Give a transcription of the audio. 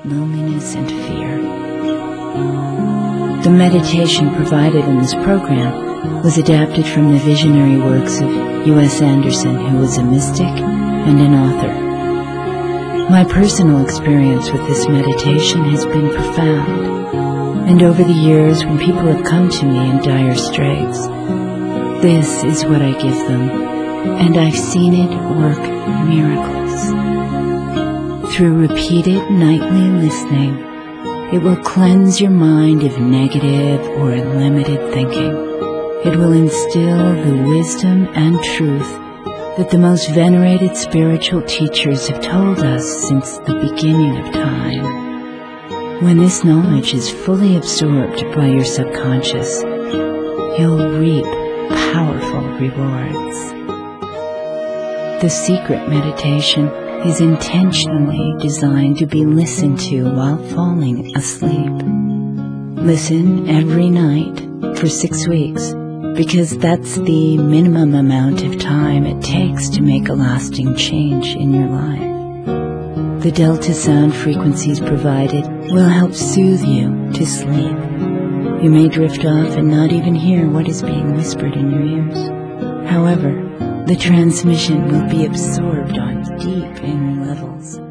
loneliness, and fear. The meditation provided in this program was adapted from the visionary works of U.S. Anderson, who was a mystic and an author. My personal experience with this meditation has been profound, and over the years when people have come to me in dire straits, this is what I give them, and I've seen it work miracles. Through repeated nightly listening, it will cleanse your mind of negative or limited thinking. It will instill the wisdom and truth that the most venerated spiritual teachers have told us since the beginning of time. When this knowledge is fully absorbed by your subconscious, you'll reap powerful rewards. The secret meditation is intentionally designed to be listened to while falling asleep. Listen every night for 6 weeks, because that's the minimum amount of time it takes to make a lasting change in your life. The delta sound frequencies provided will help soothe you to sleep. You may drift off and not even hear what is being whispered in your ears. However, the transmission will be absorbed on deep inner levels.